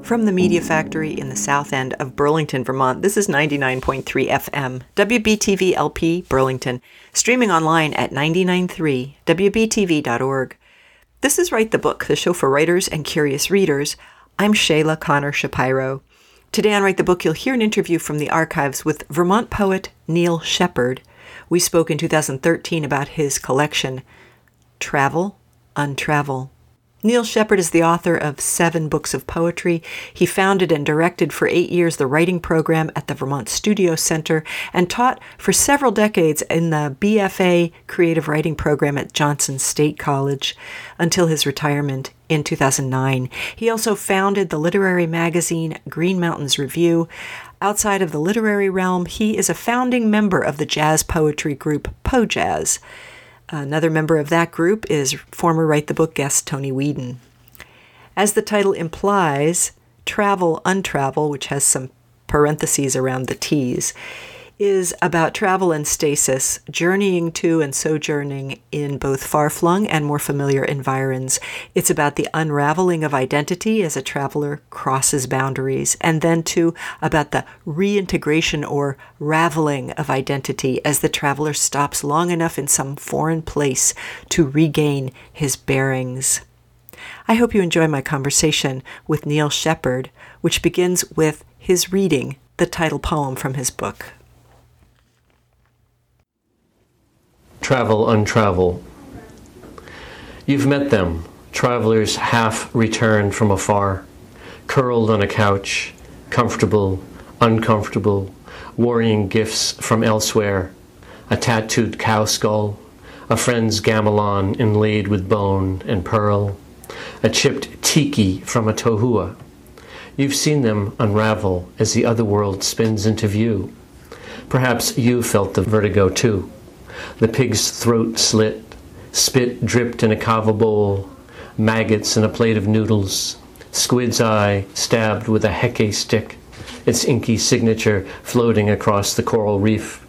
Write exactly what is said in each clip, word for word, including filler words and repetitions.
From the Media Factory in the south end of Burlington, Vermont, this is ninety-nine point three F M, W B T V L P, Burlington, streaming online at nine nine three W B T V dot org. This is Write the Book, the show for writers and curious readers. I'm Shayla Connor Shapiro. Today on Write the Book, you'll hear an interview from the archives with Vermont poet Neil Shepard. We spoke in two thousand thirteen about his collection, Travel, Untravel. Neil Shepard is the author of seven books of poetry. He founded and directed for eight years the writing program at the Vermont Studio Center and taught for several decades in the B F A Creative Writing program at Johnson State College until his retirement in two thousand nine. He also founded the literary magazine Green Mountains Review. Outside of the literary realm, he is a founding member of the jazz poetry group PoJazz. Another member of that group is former Write the Book guest Tony Whedon. As the title implies, Travel, Untravel, which has some parentheses around the T's, is about travel and stasis, journeying to and sojourning in both far-flung and more familiar environs. It's about the unraveling of identity as a traveler crosses boundaries, and then too about the reintegration or raveling of identity as the traveler stops long enough in some foreign place to regain his bearings. I hope you enjoy my conversation with Neil Shepard, which begins with his reading the title poem from his book. Travel, Untravel. You've met them, travelers half returned from afar, curled on a couch, comfortable, uncomfortable, worrying gifts from elsewhere, a tattooed cow skull, a friend's gamelan inlaid with bone and pearl, a chipped tiki from a tohua. You've seen them unravel as the other world spins into view. Perhaps you felt the vertigo too. The pig's throat slit, spit dripped in a kava bowl, maggots in a plate of noodles, squid's eye stabbed with a heke stick, its inky signature floating across the coral reef.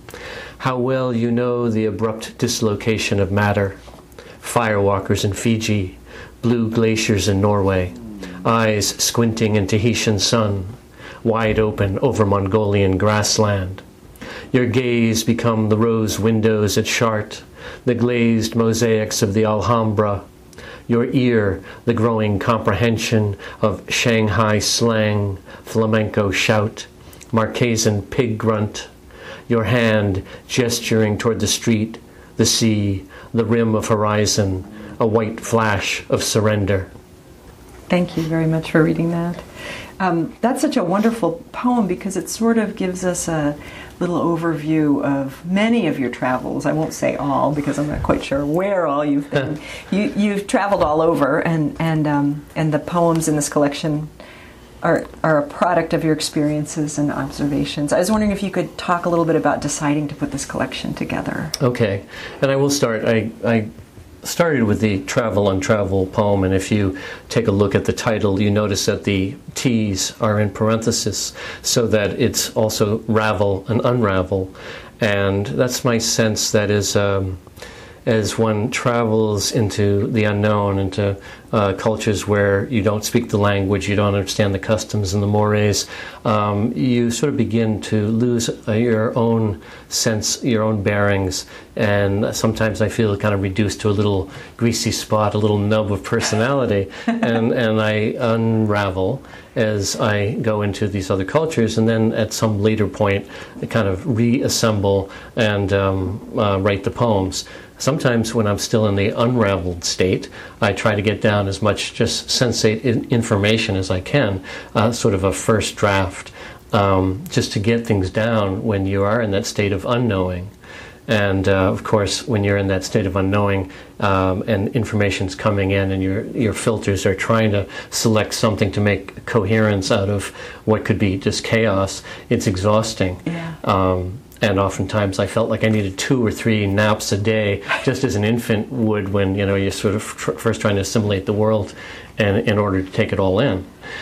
How well you know the abrupt dislocation of matter, firewalkers in Fiji, blue glaciers in Norway, eyes squinting in Tahitian sun, wide open over Mongolian grassland. Your gaze become the rose windows at Chartres, the glazed mosaics of the Alhambra. Your ear, the growing comprehension of Shanghai slang, flamenco shout, Marquesan pig grunt. Your hand gesturing toward the street, the sea, the rim of horizon, a white flash of surrender. Thank you very much for reading that. Um, that's such a wonderful poem because it sort of gives us a little overview of many of your travels. I won't say all because I'm not quite sure where all you've been. you, you've traveled all over, and and um, and the poems in this collection are are a product of your experiences and observations. I was wondering if you could talk a little bit about deciding to put this collection together. Okay, and I will start. I. I started with the Travel, Untravel poem, and if you take a look at the title, you notice that the T's are in parenthesis so that it's also ravel and unravel. And that's my sense that is, um, as one travels into the unknown, into uh, cultures where you don't speak the language, you don't understand the customs and the mores, um, you sort of begin to lose uh, your own sense, your own bearings, and sometimes I feel kind of reduced to a little greasy spot, a little nub of personality, and, and I unravel as I go into these other cultures, and then at some later point I kind of reassemble and um, uh, write the poems. Sometimes when I'm still in the unraveled state, I try to get down as much just sensate information as I can, uh, sort of a first draft, um, just to get things down when you are in that state of unknowing. And uh, of course, when you're in that state of unknowing um, and information's coming in and your your filters are trying to select something to make coherence out of what could be just chaos, it's exhausting. Yeah. Um, And oftentimes I felt like I needed two or three naps a day, just as an infant would when, you know, you're sort of tr- first trying to assimilate the world and in order to take it all in.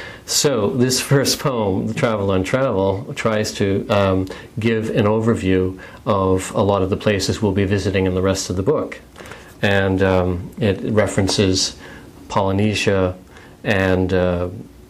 So this first poem, Travel, Untravel, tries to um, give an overview of a lot of the places we'll be visiting in the rest of the book. And um, it references Polynesia and uh,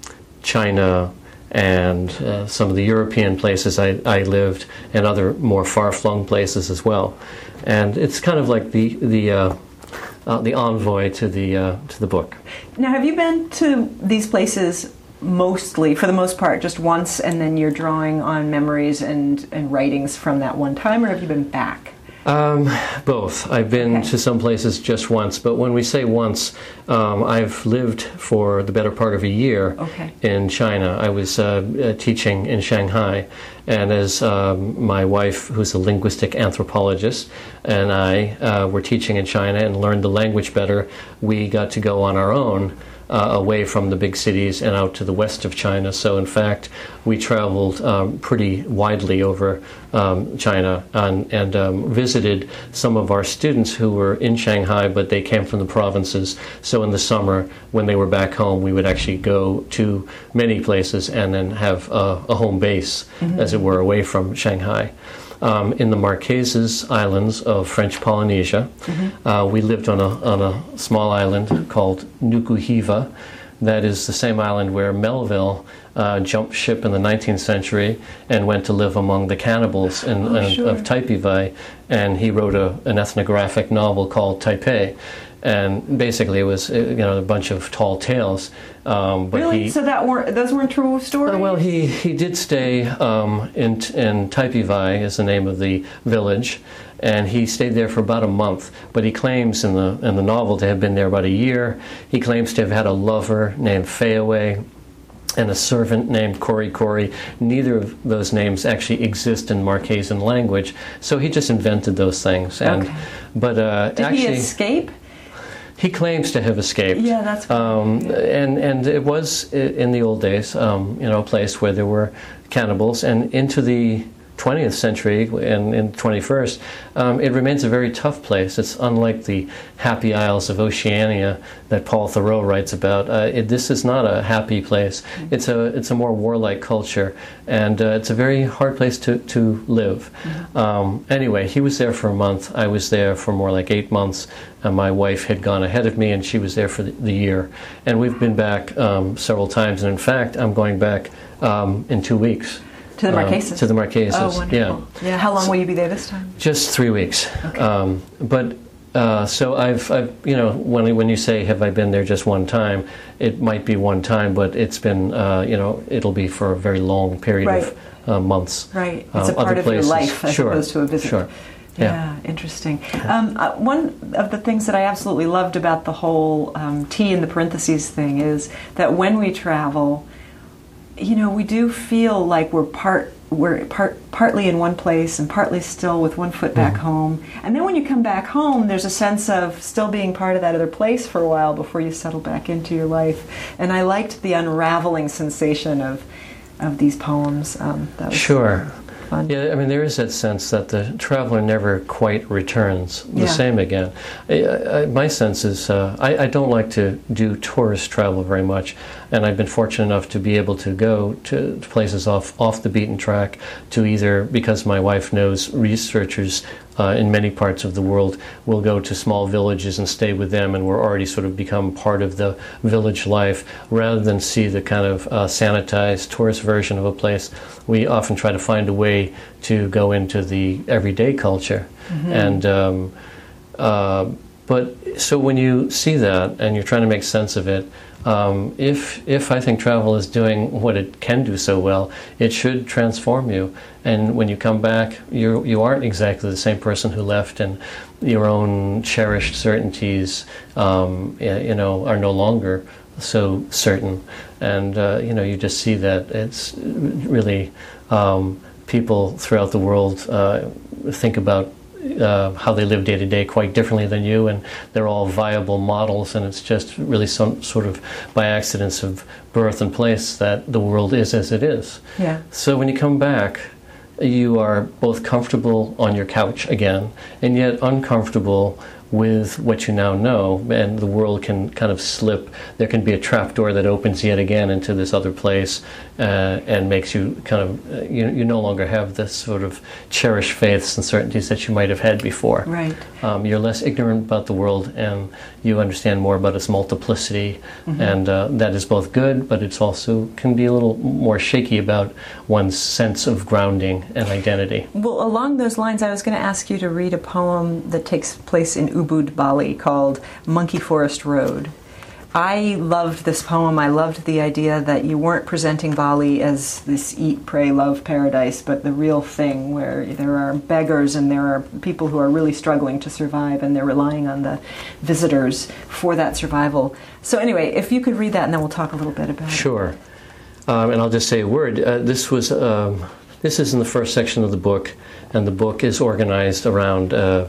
China, and uh, some of the European places I, I lived, and other more far-flung places as well. And it's kind of like the the uh, uh, the envoy to the uh, to the book. Now, have you been to these places mostly, for the most part, just once, and then you're drawing on memories and, and writings from that one time, or have you been back? Um, both. I've been Okay. to some places just once, but when we say once, um, I've lived for the better part of a year Okay. in China. I was uh, uh, teaching in Shanghai, and as um, my wife, who's a linguistic anthropologist, and I uh, were teaching in China and learned the language better, we got to go on our own Uh, away from the big cities and out to the west of China. So in fact, we traveled um, pretty widely over um, China and, and um, visited some of our students who were in Shanghai, but they came from the provinces. So in the summer, when they were back home, we would actually go to many places and then have a, a home base, mm-hmm. as it were, away from Shanghai. Um, in the Marquesas Islands of French Polynesia. Mm-hmm. Uh, we lived on a, on a small island called Nukuhiva. That is the same island where Melville uh, jumped ship in the nineteenth century and went to live among the cannibals in, Oh, in, sure. of Taipei, and he wrote a, an ethnographic novel called Taipei. And basically, it was uh, you know a bunch of tall tales. Um, but Really? he, So that weren't those weren't true stories? Uh, well, he, he did stay um, in in Taipei is the name of the village, and he stayed there for about a month. But he claims in the in the novel to have been there about a year. He claims to have had a lover named Fayaway and a servant named Kori Kori. Neither of those names actually exist in Marquesan language, so he just invented those things. And Okay. but uh, Did actually, he escape? he claims to have escaped. Yeah, that's right. Um, and and it was i- in the old days, um, you know, a place where there were cannibals, and into the twentieth century and in the twenty-first, um, it remains a very tough place. It's unlike the happy isles of Oceania that Paul Thoreau writes about. Uh, it, this is not a happy place. Mm-hmm. It's a it's a more warlike culture, and uh, it's a very hard place to to live. Mm-hmm. Um, anyway, he was there for a month. I was there for more like eight months. And my wife had gone ahead of me, and she was there for the, the year. And we've been back um, several times, and in fact, I'm going back um, in two weeks. To the Marquesas? Um, to the Marquesas, Oh, wonderful. yeah. Yeah. How long will you be there this time? Just three weeks. Okay. Um, but uh, so I've, I've, you know, when when you say have I been there just one time, it might be one time, but it's been, uh, you know, it'll be for a very long period Right. of uh, months. Right. It's Um, a part other of your places. life as Sure. opposed to a visit. Sure. Yeah, Yeah. interesting. Um, uh, one of the things that I absolutely loved about the whole um, T in the parentheses thing is that when we travel, you know, we do feel like we're part we're part partly in one place and partly still with one foot back home. And then when you come back home, there's a sense of still being part of that other place for a while before you settle back into your life. And I liked the unraveling sensation of of these poems. Um, that was Sure. fun. Yeah, I mean, there is that sense that the traveler never quite returns the Yeah. same again. I, I, my sense is uh, I, I don't like to do tourist travel very much, and I've been fortunate enough to be able to go to places off off the beaten track, to either, because my wife knows researchers uh, in many parts of the world, will go to small villages and stay with them, and we're already sort of become part of the village life, rather than see the kind of uh, sanitized tourist version of a place. We often try to find a way to go into the everyday culture. Mm-hmm. And um, uh, but so when you see that and you're trying to make sense of it, um, if if I think travel is doing what it can do so well, it should transform you. And when you come back, you you aren't exactly the same person who left, and your own cherished certainties, um, you know, are no longer so certain. And uh, you know, you just see that it's really um, people throughout the world uh, think about uh, how they live day to day quite differently than you, and they're all viable models, and it's just really some sort of by accidents of birth and place that the world is as it is. Yeah. So when you come back, you are both comfortable on your couch again, and yet uncomfortable with what you now know, and the world can kind of slip. There can be a trapdoor that opens yet again into this other place, uh, and makes you kind of, uh, you, you no longer have this sort of cherished faiths and certainties that you might have had before. Right. Um, you're less ignorant about the world, and you understand more about its multiplicity, mm-hmm. and uh, that is both good, but it's also can be a little more shaky about one's sense of grounding and identity. Well, along those lines, I was going to ask you to read a poem that takes place in Ubud, Bali, called Monkey Forest Road. I loved this poem. I loved the idea that you weren't presenting Bali as this eat, pray, love paradise, but the real thing where there are beggars and there are people who are really struggling to survive, and they're relying on the visitors for that survival. So anyway, if you could read that, and then we'll talk a little bit about sure. it. Sure. Um, and I'll just say a word. Uh, this was um, this is in the first section of the book, and the book is organized around. Uh,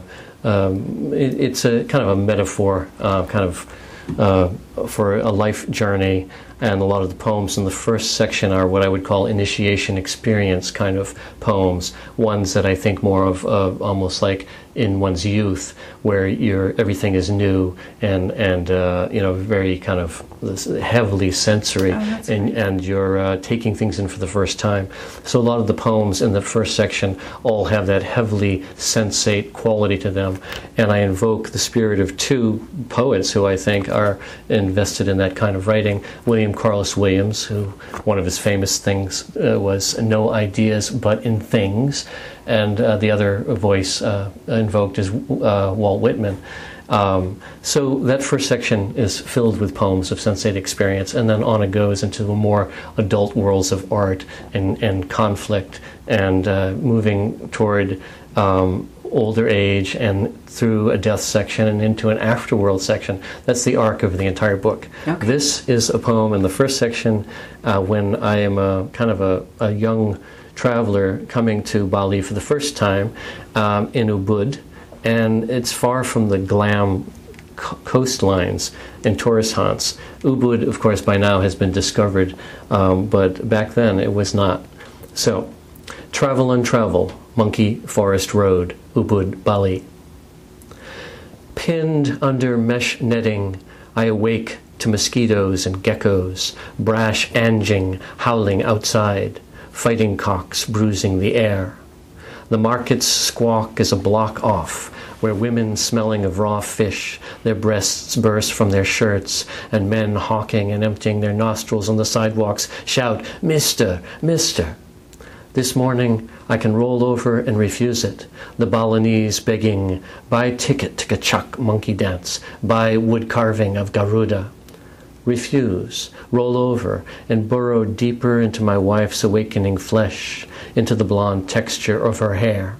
um, it, it's a kind of a metaphor, uh, kind of. Uh, for a life journey, and a lot of the poems in the first section are what I would call initiation experience kind of poems, ones that I think more of uh, almost like in one's youth, where you're, everything is new and and uh, you know, very kind of heavily sensory, oh, and, and you're uh, taking things in for the first time. So a lot of the poems in the first section all have that heavily sensate quality to them, and I invoke the spirit of two poets who I think are invested in that kind of writing. William Carlos Williams, who one of his famous things uh, was no ideas but in things, and uh, the other voice uh, invoked is uh, Walt Whitman. Um, so that first section is filled with poems of sensate experience, and then on it goes into the more adult worlds of art and, and conflict, and uh, moving toward um, older age and through a death section and into an afterworld section. That's the arc of the entire book. Okay. This is a poem in the first section uh, when I am a kind of a, a young traveler coming to Bali for the first time um, in Ubud, and it's far from the glam co- coastlines and tourist haunts. Ubud, of course, by now has been discovered, um, but back then it was not. So, travel and travel, Monkey Forest Road, Ubud, Bali. Pinned under mesh netting, I awake to mosquitoes and geckos, brash anging howling outside, fighting cocks bruising the air. The market's squawk is a block off, where women smelling of raw fish, their breasts burst from their shirts, and men hawking and emptying their nostrils on the sidewalks shout, "Mister, Mister." This morning, I can roll over and refuse it. The Balinese begging, buy ticket to Kachak monkey dance, buy wood carving of Garuda. Refuse, roll over, and burrow deeper into my wife's awakening flesh, into the blonde texture of her hair.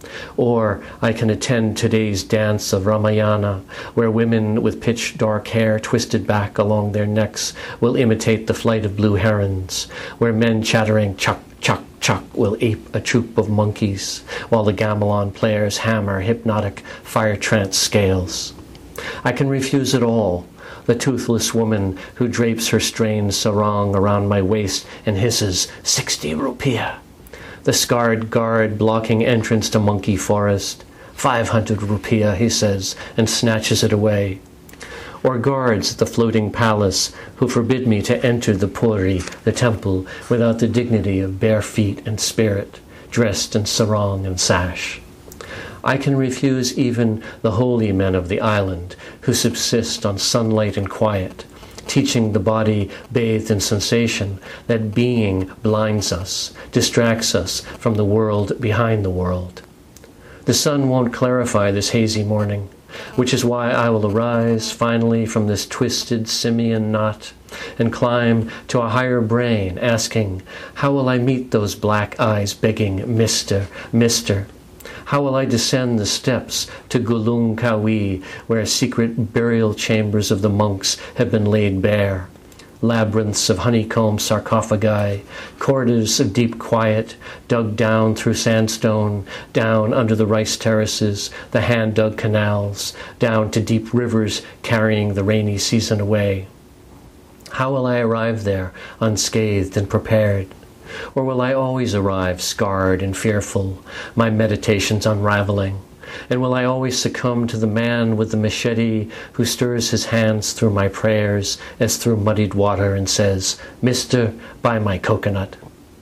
Or I can attend today's dance of Ramayana, where women with pitch dark hair twisted back along their necks will imitate the flight of blue herons, where men chattering chuck, chuck, chuck will ape a troop of monkeys, while the gamelan players hammer hypnotic fire trance scales. I can refuse it all, the toothless woman who drapes her strained sarong around my waist and hisses, sixty rupiah. The scarred guard blocking entrance to Monkey Forest, five hundred rupiah, he says, and snatches it away. Or guards at the floating palace who forbid me to enter the puri, the temple, without the dignity of bare feet and spirit, dressed in sarong and sash. I can refuse even the holy men of the island who subsist on sunlight and quiet, teaching the body bathed in sensation that being blinds us, distracts us from the world behind the world. The sun won't clarify this hazy morning, which is why I will arise finally from this twisted simian knot and climb to a higher brain, asking, how will I meet those black eyes begging, Mister, Mister? How will I descend the steps to Gulung Kawi, where secret burial chambers of the monks have been laid bare? Labyrinths of honeycomb sarcophagi, corridors of deep quiet, dug down through sandstone, down under the rice terraces, the hand-dug canals, down to deep rivers carrying the rainy season away. How will I arrive there, unscathed and prepared? Or will I always arrive scarred and fearful, my meditations unraveling, And will I always succumb to the man with the machete who stirs his hands through my prayers as through muddied water and says, "Mister, buy my coconut"?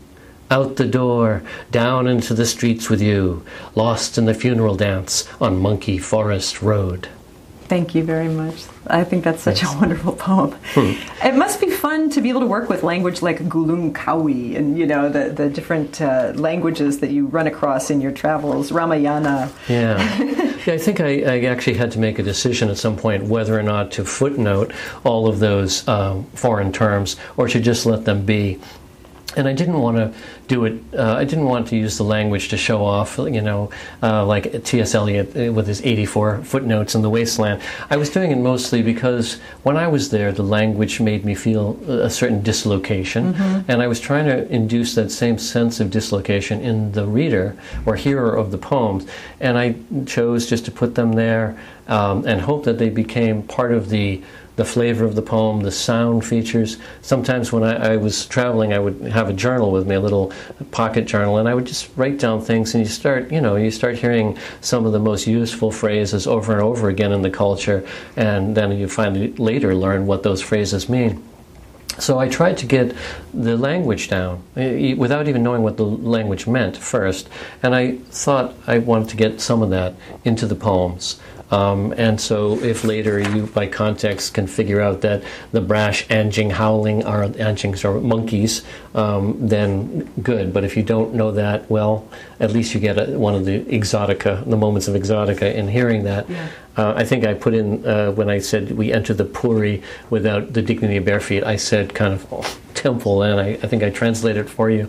Out the door, down into the streets with you, lost in the funeral dance on Monkey Forest Road. Thank you very much. I think that's such Thanks. a wonderful poem. Hmm. It must be fun to be able to work with language like Gulung Kawi and, you know, the, the different uh, languages that you run across in your travels, Ramayana. Yeah. yeah I think I, I actually had to make a decision at some point whether or not to footnote all of those uh, foreign terms or to just let them be. And I didn't want to do it, uh, I didn't want to use the language to show off, you know, uh, like T S Eliot with his eighty-four footnotes in The Wasteland. I was doing it mostly because when I was there, the language made me feel a certain dislocation. Mm-hmm. And I was trying to induce that same sense of dislocation in the reader or hearer of the poems. And I chose just to put them there um, and hope that they became part of the the flavor of the poem, the sound features. Sometimes when I, I was traveling, I would have a journal with me, a little pocket journal, and I would just write down things, and you start, you know, you start hearing some of the most useful phrases over and over again in the culture, and then you finally later learn what those phrases mean. So I tried to get the language down without even knowing what the language meant first, and I thought I wanted to get some of that into the poems. Um, and so if later you, by context, can figure out that the brash Anjing howling are Anjings are monkeys, um, then good. But if you don't know that, well, at least you get a, one of the exotica, the moments of exotica in hearing that. Yeah. Uh, I think I put in, uh, when I said we enter the Puri without the dignity of bare feet, I said kind of oh, temple, and I, I think I translated it for you.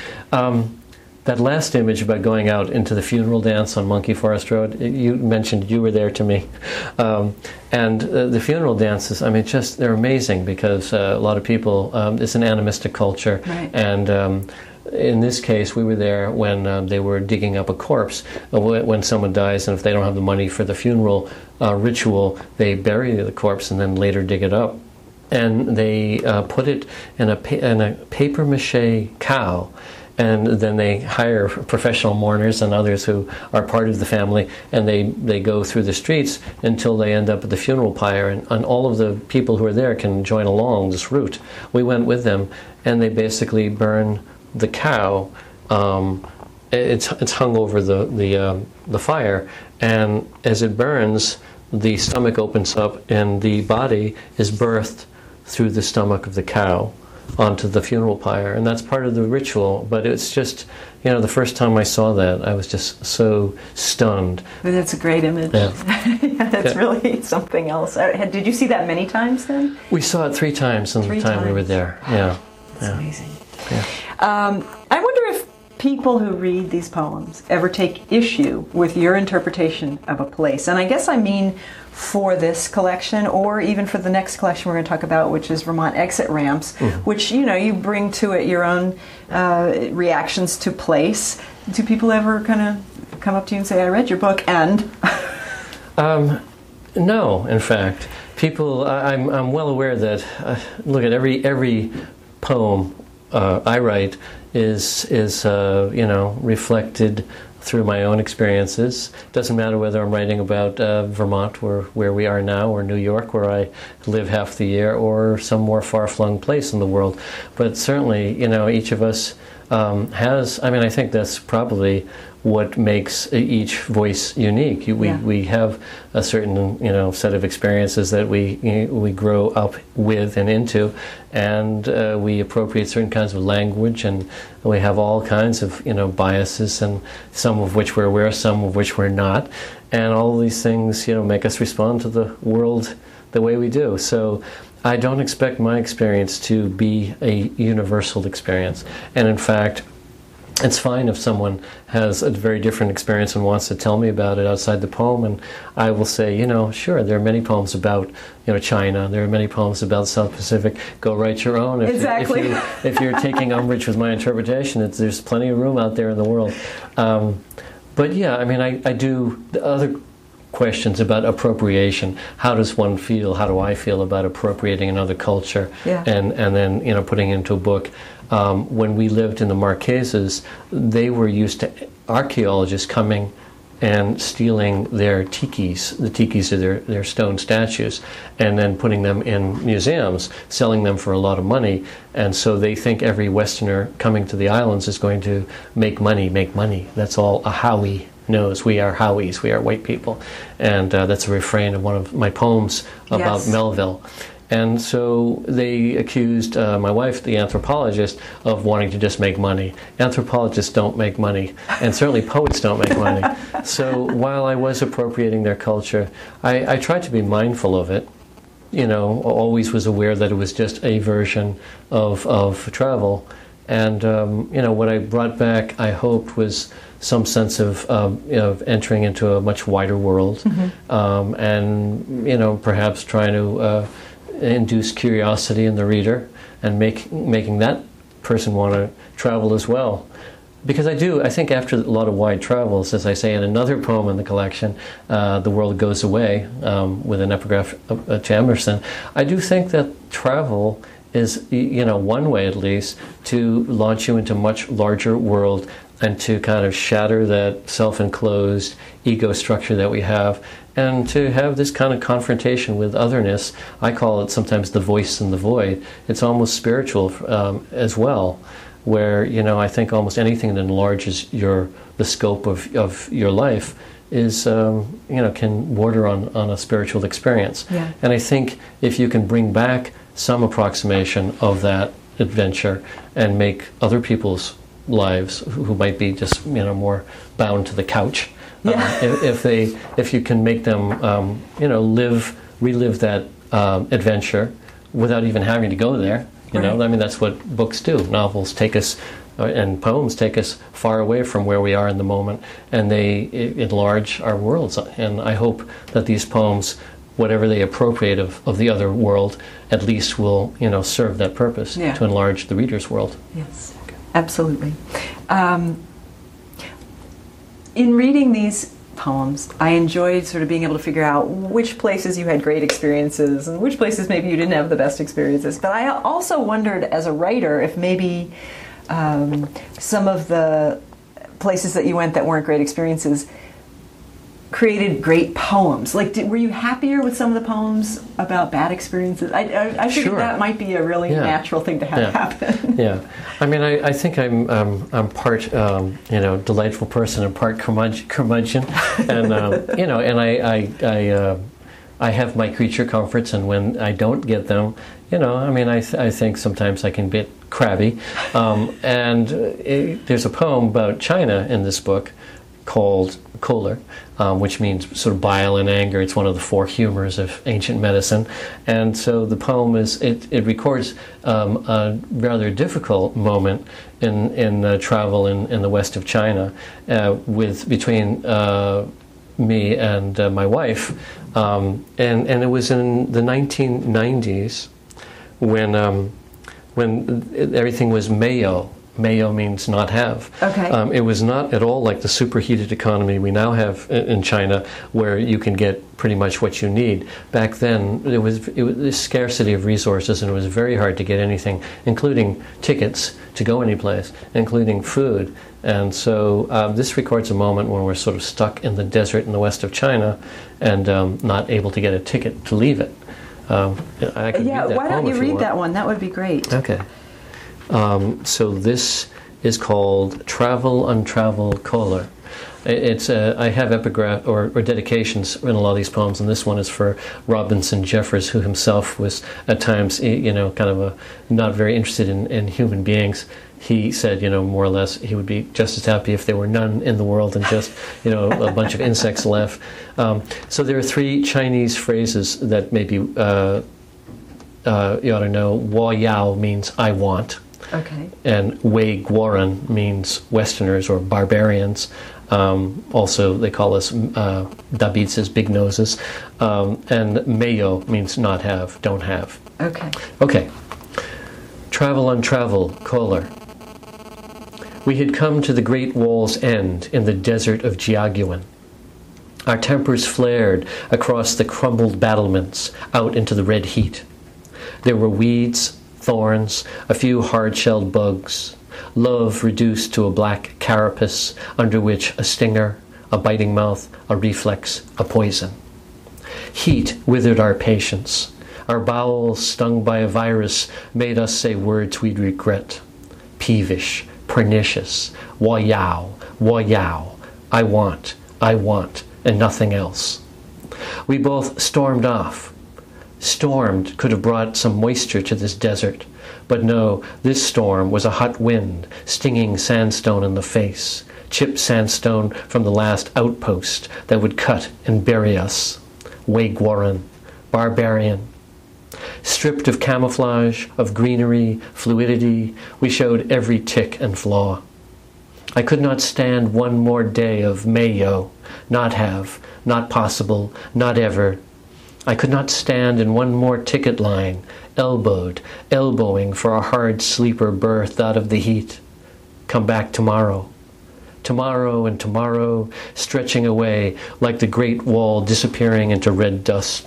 Um, That last image about going out into the funeral dance on Monkey Forest Road, you mentioned you were there to me. Um, and uh, the funeral dances, I mean, just, they're amazing because uh, a lot of people, um, it's an animistic culture. Right. And um, in this case, we were there when um, they were digging up a corpse. Uh, when someone dies, and if they don't have the money for the funeral uh, ritual, they bury the corpse and then later dig it up. And they uh, put it in a, pa- in a papier-mâché cow. And then they hire professional mourners and others who are part of the family, and they, they go through the streets until they end up at the funeral pyre, and, and all of the people who are there can join along this route. We went with them, and they basically burn the cow. Um, it's it's hung over the the um, the fire, and as it burns, the stomach opens up, and the body is birthed through the stomach of the cow onto the funeral pyre, and that's part of the ritual. But it's just, you know, the first time I saw that, I was just so stunned. But that's a great image. Yeah. yeah, that's yeah. really something else. Did you see that many times then? We saw it three times in three the time times. we were there. Yeah. That's yeah. amazing. Yeah. Um, I wonder if people who read these poems ever take issue with your interpretation of a place. And I guess I mean for this collection, or even for the next collection we're going to talk about, which is Vermont Exit Ramps, mm-hmm. which, you know, you bring to it your own uh, reactions to place. Do people ever kind of come up to you and say, I read your book, and... um, no, in fact. People, I'm, I'm well aware that, uh, look at every, every poem uh, I write is, is uh, you know, reflected through my own experiences. Doesn't matter whether I'm writing about uh, Vermont, where, where we are now, or New York, where I live half the year, or some more far-flung place in the world. But certainly, you know, each of us um, has, I mean, I think that's probably what makes each voice unique. We yeah. we have a certain, you know, set of experiences that we you know, we grow up with and into, and uh, we appropriate certain kinds of language, and we have all kinds of, you know, biases, and some of which we're aware, some of which we're not, and all of these things, you know, make us respond to the world the way we do. So I don't expect my experience to be a universal experience, and in fact, it's fine if someone has a very different experience and wants to tell me about it outside the poem, and I will say, you know, sure, there are many poems about, you know, China, there are many poems about the South Pacific. Go write your own. If, exactly. If, you, if you're taking umbrage with my interpretation, it's, there's plenty of room out there in the world. Um, but yeah, I mean, I, I do the other questions about appropriation. How does one feel? How do I feel about appropriating another culture? Yeah. And and then, you know, putting it into a book. Um, when we lived in the Marquesas, they were used to archaeologists coming and stealing their tikis. The tikis are their, their stone statues, and then putting them in museums, selling them for a lot of money. And so they think every Westerner coming to the islands is going to make money, make money. That's all a Howie knows. We are Howies, we are white people. And uh, that's a refrain of one of my poems about Yes. Melville. And so they accused uh, my wife, the anthropologist, of wanting to just make money. Anthropologists don't make money, and certainly poets don't make money. So while I was appropriating their culture, I, I tried to be mindful of it. You know, always was aware that it was just a version of, of travel. And, um, you know, what I brought back, I hoped, was some sense of, um, you know, of entering into a much wider world. Mm-hmm. um, and, you know, perhaps trying to uh, induce curiosity in the reader and make, making that person want to travel as well. Because I do, I think after a lot of wide travels, as I say in another poem in the collection, uh, The World Goes Away, um, with an epigraph uh, to Emerson, I do think that travel is, you know, one way at least to launch you into a much larger world and to kind of shatter that self-enclosed ego structure that we have, and to have this kind of confrontation with otherness. I call it sometimes the voice in the void. It's almost spiritual um, as well, where, you know, I think almost anything that enlarges your the scope of, of your life is, um, you know, can border on, on a spiritual experience. Yeah. And I think if you can bring back some approximation of that adventure and make other people's lives who might be just, you know, more bound to the couch, yeah. uh, if, if they if you can make them um, you know, live relive that um, adventure without even having to go there, you right. know, I mean, that's what books do. Novels take us uh, and poems take us far away from where we are in the moment, and they I- enlarge our worlds. And I hope that these poems, whatever they appropriate of, of the other world, at least will, you know, serve that purpose, yeah. to enlarge the reader's world. Yes, absolutely. Um, in reading these poems, I enjoyed sort of being able to figure out which places you had great experiences and which places maybe you didn't have the best experiences. But I also wondered, as a writer, if maybe um, some of the places that you went that weren't great experiences created great poems. Like, did, were you happier with some of the poems about bad experiences? I, I, I figured Sure. that might be a really Yeah. natural thing to have Yeah. happen. Yeah, I mean, I, I think I'm um, I'm part um, you know, delightful person and part curmudgeon, curmudgeon. and um, you know, and I I I, uh, I have my creature comforts, and when I don't get them, you know, I mean, I th- I think sometimes I can be crabby. Um, and it, there's a poem about China in this book called Choler, um, which means sort of bile and anger. It's one of the four humors of ancient medicine. And so the poem is, it, it records um, a rather difficult moment in, in uh, travel in, in the west of China uh, with between uh, me and uh, my wife. Um, and, and it was in the nineteen nineties when, um, when everything was Mayo. Mayo means not have. Okay. Um, it was not at all like the superheated economy we now have in China, where you can get pretty much what you need. Back then, there was, it was a scarcity of resources, and it was very hard to get anything, including tickets to go anyplace, including food. And so um, this records a moment when we're sort of stuck in the desert in the west of China and um, not able to get a ticket to leave it. Um, I could yeah, read that why don't poem you if read want. that one? That would be great. Okay. Um, so this is called Travel Untravel Choler. It's uh, I have epigraph or, or dedications in a lot of these poems, and this one is for Robinson Jeffers, who himself was at times, you know, kind of a not very interested in, in human beings. He said, you know, more or less, he would be just as happy if there were none in the world and just, you know, a bunch of insects left. Um, so there are three Chinese phrases that maybe uh, uh, you ought to know. Wo Yao means I want. Okay. And Wei Guoran means Westerners or barbarians. Um, also, they call us uh, David says big noses. Um, and Mayo means not have, don't have. Okay. Okay. Travel untravel, Choler. We had come to the great wall's end in the desert of Jiagyuan. Our tempers flared across the crumbled battlements out into the red heat. There were weeds, thorns, a few hard-shelled bugs, love reduced to a black carapace under which a stinger, a biting mouth, a reflex, a poison. Heat withered our patience. Our bowels, stung by a virus, made us say words we'd regret. Peevish, pernicious, wa-yow, wa-yow, I want, I want, and nothing else. We both stormed off. Stormed could have brought some moisture to this desert, but no, this storm was a hot wind, stinging sandstone in the face, chipped sandstone from the last outpost that would cut and bury us. Waigwaran, barbarian. Stripped of camouflage, of greenery, fluidity, we showed every tick and flaw. I could not stand one more day of Mayo, not have, not possible, not ever. I could not stand in one more ticket line, elbowed, elbowing for a hard sleeper berth out of the heat. Come back tomorrow. Tomorrow and tomorrow, stretching away like the Great Wall disappearing into red dust.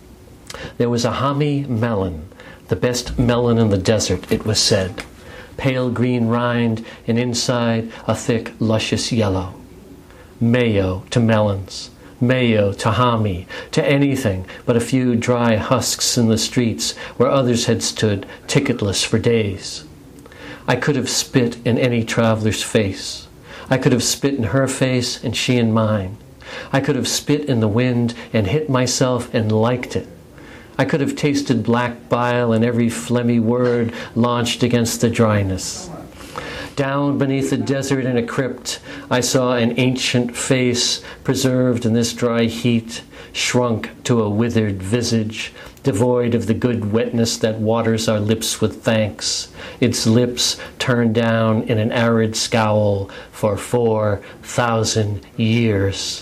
There was a Hami melon, the best melon in the desert, it was said. Pale green rind, and inside a thick, luscious yellow. Mayo to melons, mayo to Hami, to anything but a few dry husks in the streets where others had stood ticketless for days. I could have spit in any traveler's face. I could have spit in her face and she in mine. I could have spit in the wind and hit myself and liked it. I could have tasted black bile in every phlegmy word launched against the dryness. Down beneath the desert in a crypt, I saw an ancient face preserved in this dry heat, shrunk to a withered visage, devoid of the good wetness that waters our lips with thanks, its lips turned down in an arid scowl for four thousand years.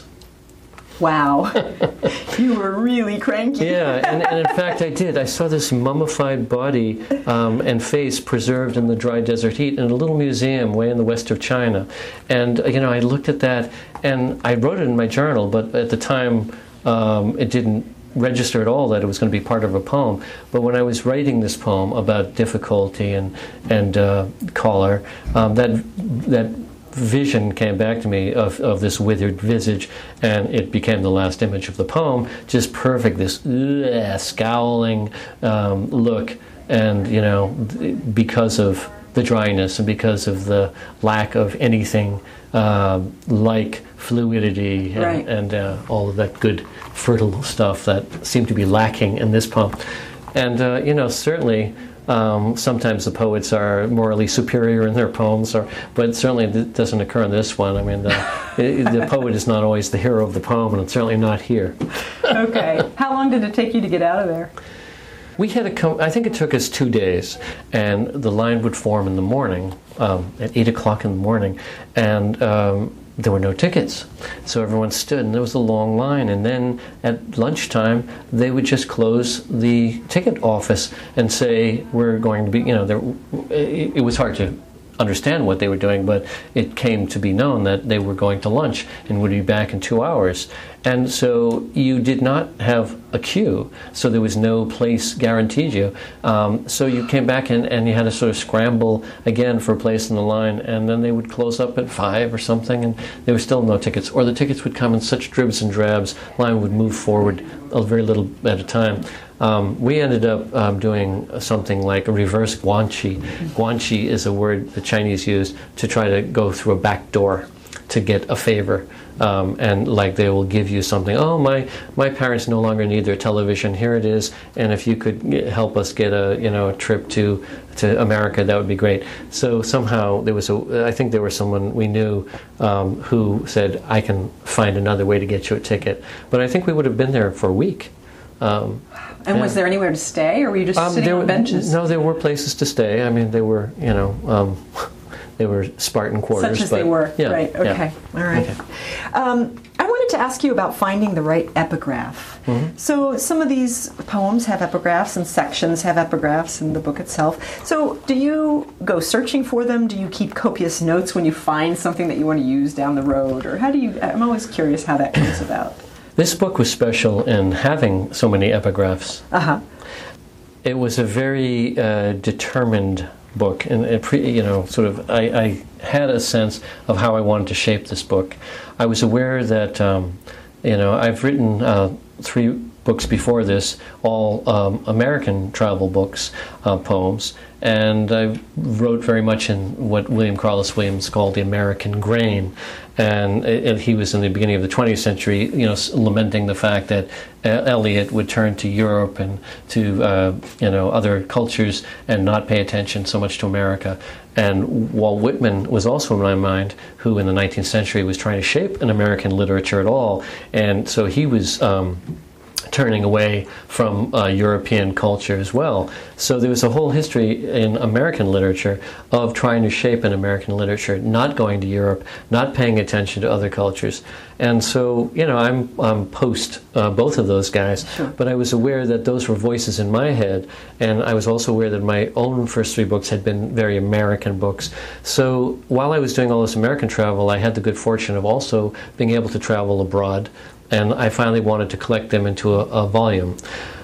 Wow. You were really cranky. Yeah, and, and in fact I did. I saw this mummified body um, and face preserved in the dry desert heat in a little museum way in the west of China. And, you know, I looked at that and I wrote it in my journal, but at the time um, it didn't register at all that it was going to be part of a poem. But when I was writing this poem about difficulty and, and uh, color, um, that, that vision came back to me of, of this withered visage, and it became the last image of the poem. Just perfect, this ugh, scowling um, look, and you know, because of the dryness and because of the lack of anything uh, like fluidity and, right. and uh, all of that good fertile stuff that seemed to be lacking in this poem. And uh, you know, certainly Um, sometimes the poets are morally superior in their poems, or, but certainly it doesn't occur in this one. I mean, the, the poet is not always the hero of the poem, and it's certainly not here. Okay. How long did it take you to get out of there? We had a, com- I think it took us two days, and the line would form in the morning, um, at eight o'clock in the morning, and um, there were no tickets. So everyone stood, and there was a long line, and then at lunchtime, they would just close the ticket office and say, we're going to be, you know, there, it, it was hard to understand what they were doing, but it came to be known that they were going to lunch and would be back in two hours. And so you did not have a queue, so there was no place guaranteed you. Um, so you came back and, and you had to sort of scramble again for a place in the line, and then they would close up at five or something, and there were still no tickets. Or the tickets would come in such dribs and drabs, line would move forward a very little at a time. Um, we ended up um, doing something like a reverse guanxi. Guanxi is a word the Chinese use to try to go through a back door to get a favor. Um, and like they will give you something, oh, my my parents no longer need their television, here it is, and if you could get, help us get a you know a trip to to America, that would be great. So somehow there was a, I think there was someone we knew um, who said, I can find another way to get you a ticket. But I think we would have been there for a week. Um, and yeah. was there anywhere to stay, or were you just um, sitting there on were, benches? No, there were places to stay. I mean, they were, you know, um, they were Spartan quarters. Such as but, they were, yeah, right, okay, yeah. all right. Okay. Um, I wanted to ask you about finding the right epigraph. Mm-hmm. So some of these poems have epigraphs and sections have epigraphs in the book itself. So do you go searching for them? Do you keep copious notes when you find something that you want to use down the road? Or how do you, I'm always curious how that comes about. This book was special in having so many epigraphs. Uh-huh. It was a very uh, determined book, and it pre, you know, sort of, I, I had a sense of how I wanted to shape this book. I was aware that, um, you know, I've written uh, three books before this, all um, American travel books, uh, poems, and I wrote very much in what William Carlos Williams called the American grain. And it, it, he was in the beginning of the twentieth century, you know, lamenting the fact that uh, Eliot would turn to Europe and to, uh, you know, other cultures and not pay attention so much to America. And Walt Whitman was also in my mind, who in the nineteenth century was trying to shape an American literature at all. And so he was um, turning away from uh, European culture as well. So there was a whole history in American literature of trying to shape an American literature, not going to Europe, not paying attention to other cultures. And so, you know, I'm, I'm post uh, both of those guys, Sure. but I was aware that those were voices in my head, and I was also aware that my own first three books had been very American books. So while I was doing all this American travel, I had the good fortune of also being able to travel abroad, and I finally wanted to collect them into a, a volume.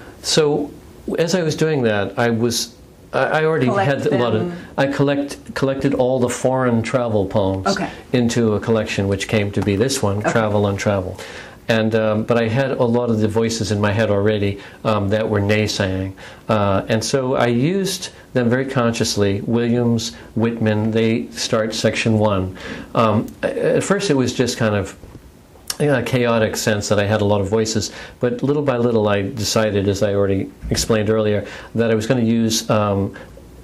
So as I was doing that, I was I, I already Collect had a lot of them. I collect collected all the foreign travel poems Okay. into a collection, which came to be this one, Okay. Travel on Travel. And um, but I had a lot of the voices in my head already um, that were naysaying, uh, and so I used them very consciously. Williams, Whitman, they start section one. Um, at first, it was just kind of a chaotic sense that I had a lot of voices, but little by little I decided, as I already explained earlier, that I was going to use um,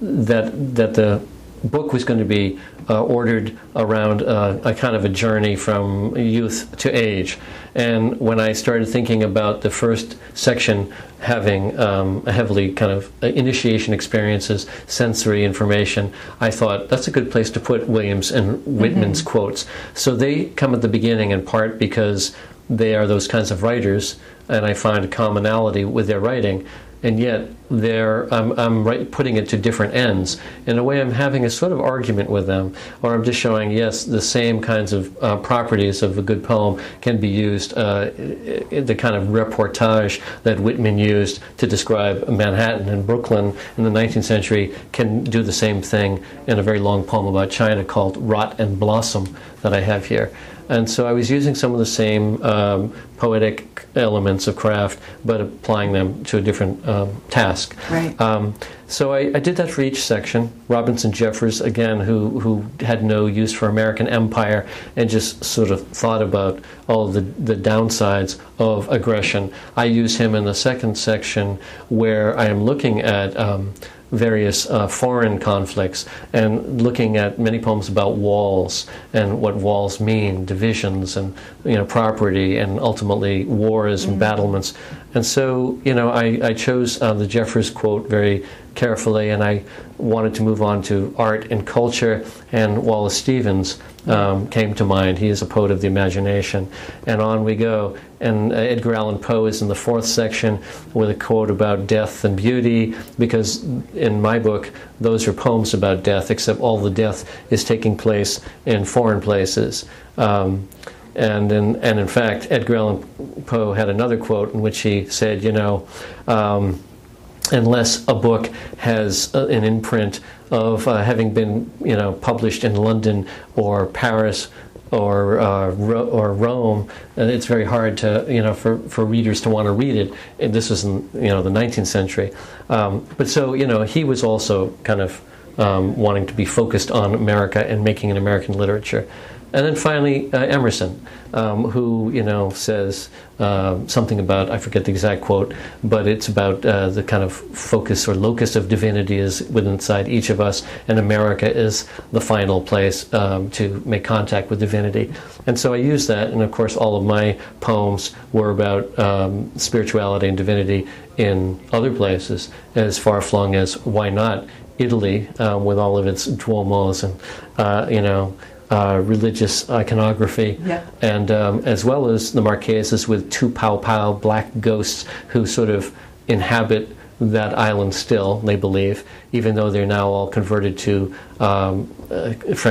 that that the book was going to be uh, ordered around uh, a kind of a journey from youth to age. And when I started thinking about the first section having um, a heavily kind of initiation experiences, sensory information, I thought that's a good place to put Williams and Whitman's mm-hmm. quotes. So they come at the beginning in part because they are those kinds of writers, and I find a commonality with their writing. And yet, they're, I'm, I'm right, putting it to different ends. In a way, I'm having a sort of argument with them, or I'm just showing, yes, the same kinds of uh, properties of a good poem can be used, uh, the kind of reportage that Whitman used to describe Manhattan and Brooklyn in the nineteenth century can do the same thing in a very long poem about China called Rot and Blossom that I have here. And so I was using some of the same um, poetic elements of craft, but applying them to a different um, task. Right. Um, so I, I did that for each section. Robinson Jeffers, again, who, who had no use for American empire and just sort of thought about all of the, the downsides of aggression. I use him in the second section where I am looking at um, various uh, foreign conflicts and looking at many poems about walls and what walls mean, divisions and, you know, property and ultimately wars and mm-hmm. battlements. And so, you know, I, I chose uh, the Jeffers quote very carefully, and I wanted to move on to art and culture, and Wallace Stevens um, came to mind. He is a poet of the imagination. And on we go. And uh, Edgar Allan Poe is in the fourth section with a quote about death and beauty, because in my book, those are poems about death, except all the death is taking place in foreign places. Um, and, in, and in fact, Edgar Allan Poe had another quote in which he said, you know, um, unless a book has uh, an imprint of uh, having been, you know, published in London or Paris or uh, Ro- or Rome, uh, it's very hard to, you know, for, for readers to want to read it. And this was in, you know, the nineteenth century. Um, but so, you know, he was also kind of um, wanting to be focused on America and making an American literature. And then finally, uh, Emerson, um, who, you know, says uh, something about, I forget the exact quote, but it's about uh, the kind of focus or locus of divinity is within inside each of us, and America is the final place um, to make contact with divinity. And so I use that, and of course all of my poems were about um, spirituality and divinity in other places, as far-flung as, why not, Italy, um, with all of its Duomos and, uh, you know, Uh, religious iconography, yeah. and um, as well as the Marquesas with two pow-pow black ghosts who sort of inhabit that island still, they believe, even though they're now all converted to um, uh, French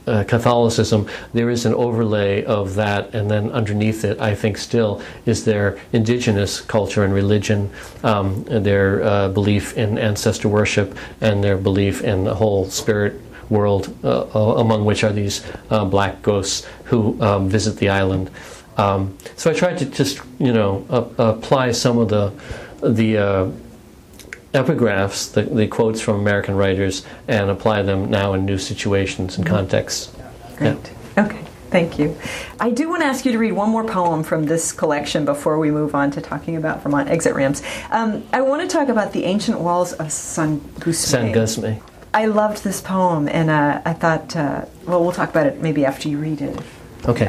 uh, Catholicism, there is an overlay of that, and then underneath it, I think still is their indigenous culture and religion, um, and their uh, belief in ancestor worship, and their belief in the whole spirit world, uh, among which are these uh, black ghosts who um, visit the island. Um, so I tried to just, you know, uh, apply some of the the uh, epigraphs, the, the quotes from American writers, and apply them now in new situations and contexts. Great. Yeah. Okay. Thank you. I do want to ask you to read one more poem from this collection before we move on to talking about Vermont exit ramps. Um, I want to talk about the ancient walls of San Gusme. San Gusme. I loved this poem, and uh, I thought, uh, well, we'll talk about it maybe after you read it. Okay.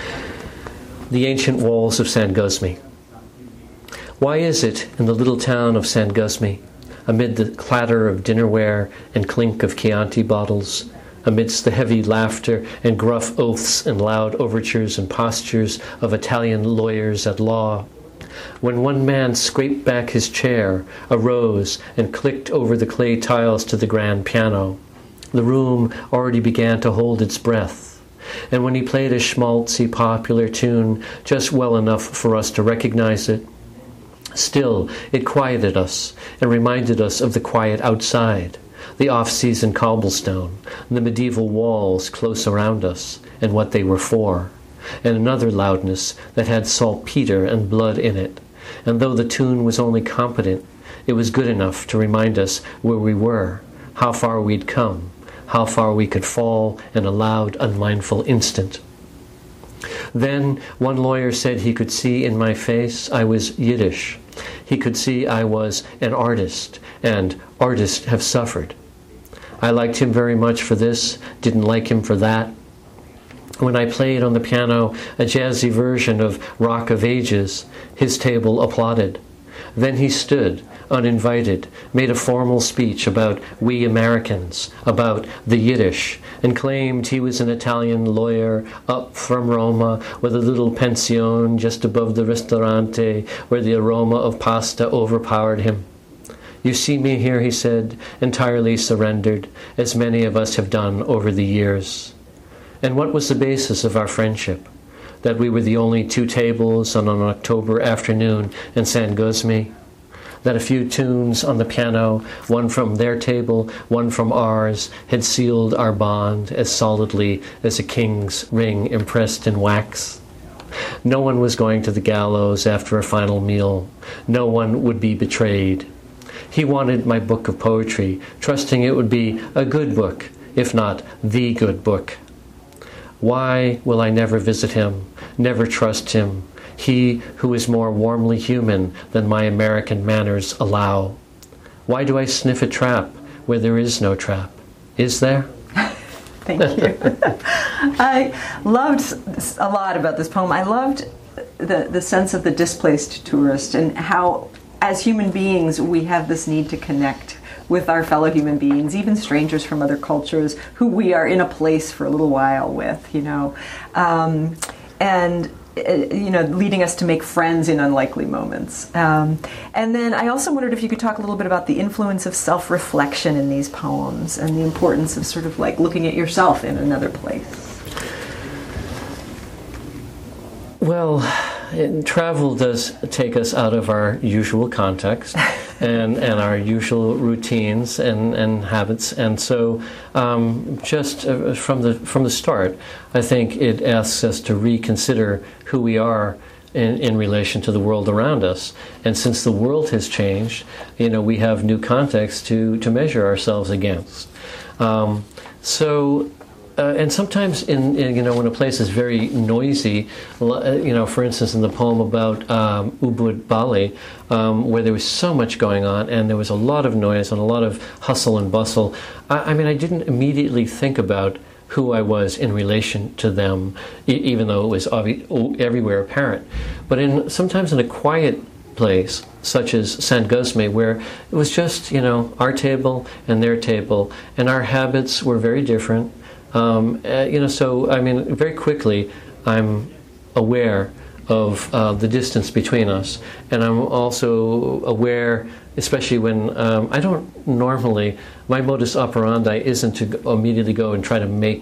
The ancient walls of San Gusme. Why is it in the little town of San Gusme, amid the clatter of dinnerware and clink of Chianti bottles, amidst the heavy laughter and gruff oaths and loud overtures and postures of Italian lawyers at law, when one man scraped back his chair, arose, and clicked over the clay tiles to the grand piano, the room already began to hold its breath, and when he played a schmaltzy popular tune just well enough for us to recognize it, still it quieted us and reminded us of the quiet outside, the off-season cobblestone, the medieval walls close around us, and what they were for, and another loudness that had saltpeter and blood in it, and though the tune was only competent, it was good enough to remind us where we were, how far we'd come, how far we could fall in a loud, unmindful instant. Then one lawyer said he could see in my face I was Yiddish. He could see I was an artist, and artists have suffered. I liked him very much for this, didn't like him for that. When I played on the piano a jazzy version of Rock of Ages, his table applauded. Then he stood, uninvited, made a formal speech about we Americans, about the Yiddish, and claimed he was an Italian lawyer up from Roma with a little pension just above the ristorante where the aroma of pasta overpowered him. You see me here, he said, entirely surrendered, as many of us have done over the years. And what was the basis of our friendship? That we were the only two tables on an October afternoon in San Gusme? That a few tunes on the piano, one from their table, one from ours, had sealed our bond as solidly as a king's ring impressed in wax? No one was going to the gallows after a final meal. No one would be betrayed. He wanted my book of poetry, trusting it would be a good book, if not the good book. Why will I never visit him, never trust him, he who is more warmly human than my American manners allow? Why do I sniff a trap where there is no trap? Is there? Thank you. I loved a lot about this poem. I loved the, the sense of the displaced tourist and how, as human beings, we have this need to connect with our fellow human beings, even strangers from other cultures who we are in a place for a little while with, you know. Um, and you know, leading us to make friends in unlikely moments. Um, and then I also wondered if you could talk a little bit about the influence of self-reflection in these poems and the importance of sort of like looking at yourself in another place. Well, it, travel does take us out of our usual context and, and our usual routines and, and habits, and so um, just uh, from the from the start, I think it asks us to reconsider who we are in, in relation to the world around us. And since the world has changed, you know, we have new contexts to to measure ourselves against. Um, so. Uh, and sometimes, in, in you know, when a place is very noisy, you know, for instance, in the poem about um, Ubud Bali, um, where there was so much going on and there was a lot of noise and a lot of hustle and bustle, I, I mean, I didn't immediately think about who I was in relation to them, e- even though it was obvi- everywhere apparent. But in sometimes in a quiet place, such as San Gusme, where it was just, you know, our table and their table, and our habits were very different. Um, uh, you know, so, I mean, very quickly, I'm aware of uh, the distance between us. And I'm also aware, especially when um, I don't normally, my modus operandi isn't to immediately go and try to make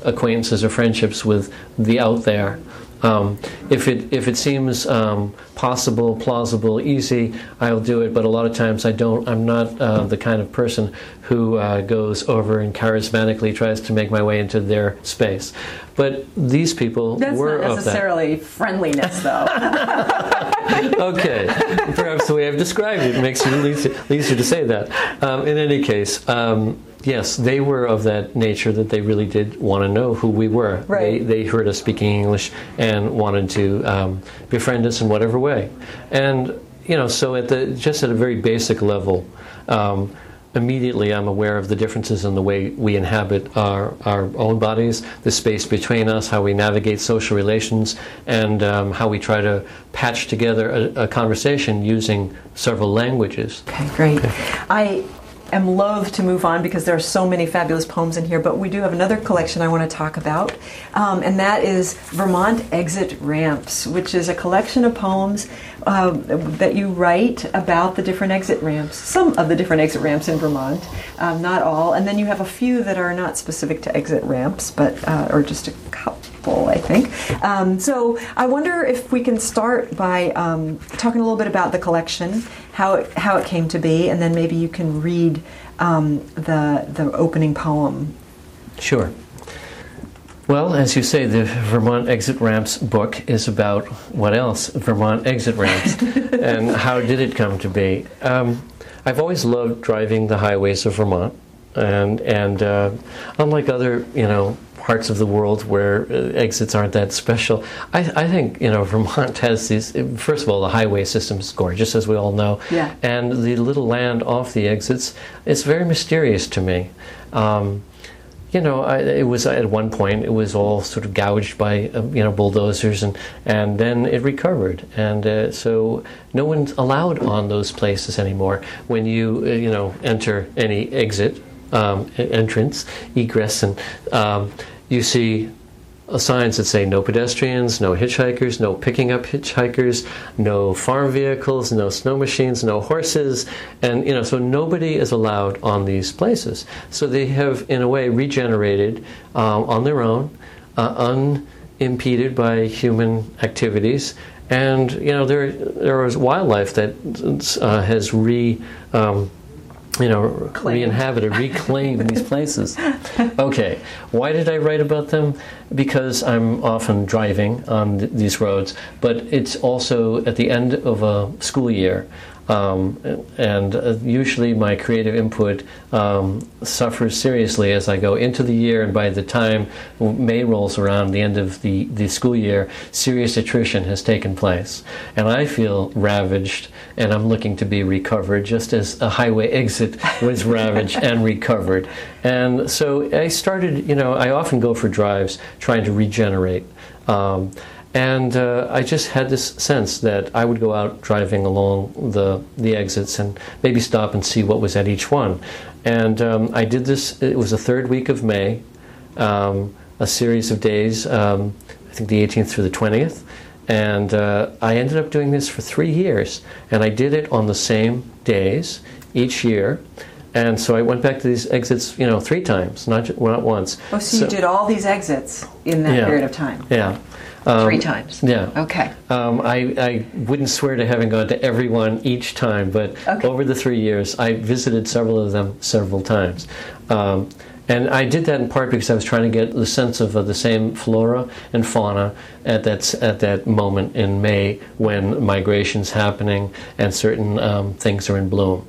acquaintances or friendships with the out there. Um, if it if it seems um, possible, plausible, easy, I'll do it. But a lot of times I don't. I'm not uh, the kind of person who uh, goes over and charismatically tries to make my way into their space. But these people That's were not of necessarily friendliness, though. that. Okay, perhaps the way I've described it makes it easier, easier to say that. Um, in any case. Um, Yes, they were of that nature that they really did want to know who we were. Right. They, they heard us speaking English and wanted to um, befriend us in whatever way. And, you know, so at the just at a very basic level, um, immediately I'm aware of the differences in the way we inhabit our, our own bodies, the space between us, how we navigate social relations, and um, how we try to patch together a, a conversation using several languages. Okay, great. Okay. I am loath to move on because there are so many fabulous poems in here, but we do have another collection I want to talk about, um, and that is Vermont Exit Ramps, which is a collection of poems uh, that you write about the different exit ramps, some of the different exit ramps in Vermont, um, not all, and then you have a few that are not specific to exit ramps, but uh, or just a couple, I think. Um, so I wonder if we can start by um, talking a little bit about the collection, how it, how it came to be, and then maybe you can read um, the the opening poem. Sure. Well, as you say, the Vermont Exit Ramps book is about what else? Vermont Exit Ramps. And how did it come to be? Um, I've always loved driving the highways of Vermont, and and uh, unlike other, you know, parts of the world where uh, exits aren't that special, I, I think, you know, Vermont has these, first of all, the highway system is gorgeous, as we all know, yeah. And the little land off the exits is very mysterious to me. Um, you know, I, it was at one point, it was all sort of gouged by, uh, you know, bulldozers, and, and then it recovered. And uh, so no one's allowed on those places anymore. When you, uh, you know, enter any exit, um, entrance, egress, and um, you see uh, signs that say no pedestrians, no hitchhikers, no picking up hitchhikers, no farm vehicles, no snow machines, no horses, and you know, so nobody is allowed on these places. So they have, in a way, regenerated um, on their own, uh, unimpeded by human activities, and you know, there there is wildlife that uh, has re um, you know, Claim. re-inhabited, reclaimed these places. Okay, why did I write about them? Because I'm often driving on th- these roads, but it's also at the end of a school year. Um, and uh, usually my creative input um, suffers seriously as I go into the year, and by the time May rolls around, the end of the, the school year, serious attrition has taken place. And I feel ravaged, and I'm looking to be recovered, just as a highway exit was ravaged and recovered. And so I started, you know, I often go for drives trying to regenerate. Um, And uh, I just had this sense that I would go out driving along the the exits and maybe stop and see what was at each one. And um, I did this, it was the third week of May, um, a series of days, um, I think the eighteenth through the twentieth. And uh, I ended up doing this for three years. And I did it on the same days each year. And so I went back to these exits, you know, three times, not, just, not once. Oh, so, so you did all these exits in that yeah, period of time? Yeah. Um, Three times? Yeah. Okay. Um, I, I wouldn't swear to having gone to every one each time, but okay. over the three years, I visited several of them several times. Um, and I did that in part because I was trying to get the sense of uh, the same flora and fauna at that, at that moment in May when migration's happening and certain um, things are in bloom.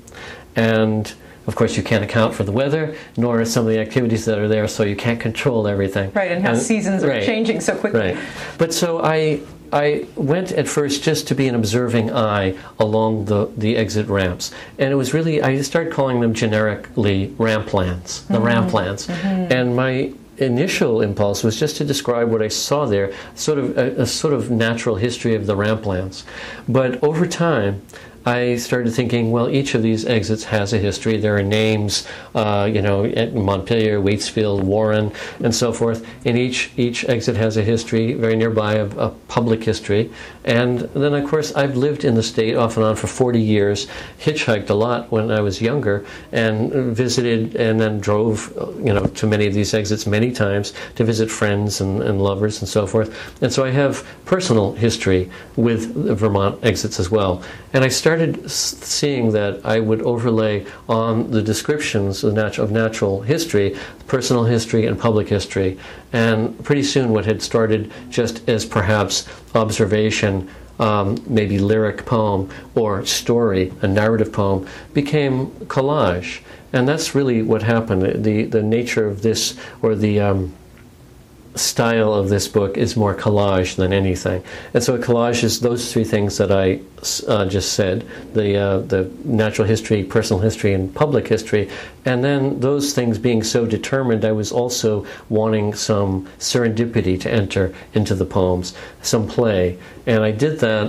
And of course, you can't account for the weather, nor some of the activities that are there, so you can't control everything. Right, and how and, seasons are right, changing so quickly. Right. But so I I went at first just to be an observing eye along the, the exit ramps. And it was really, I started calling them generically ramplands, the mm-hmm. ramplands. Mm-hmm. And my initial impulse was just to describe what I saw there, sort of a, a sort of natural history of the ramplands. But over time, I started thinking, well, each of these exits has a history. There are names, uh, you know, at Montpelier, Waitsfield, Warren, and so forth. And each each exit has a history, very nearby, a, a public history. And then, of course, I've lived in the state off and on for forty years, hitchhiked a lot when I was younger, and visited and then drove, you know, to many of these exits many times to visit friends and, and lovers and so forth. And so I have personal history with the Vermont exits as well. And I started seeing that I would overlay on the descriptions of natural, of natural history, personal history and public history. And pretty soon what had started just as perhaps observation, um, maybe lyric poem or story, a narrative poem, became collage. And that's really what happened. The, the nature of this, or the um, style of this book, is more collage than anything. And so a collage is those three things that I uh, just said, the uh, the natural history, personal history, and public history. And then those things being so determined, I was also wanting some serendipity to enter into the poems, some play. And I did that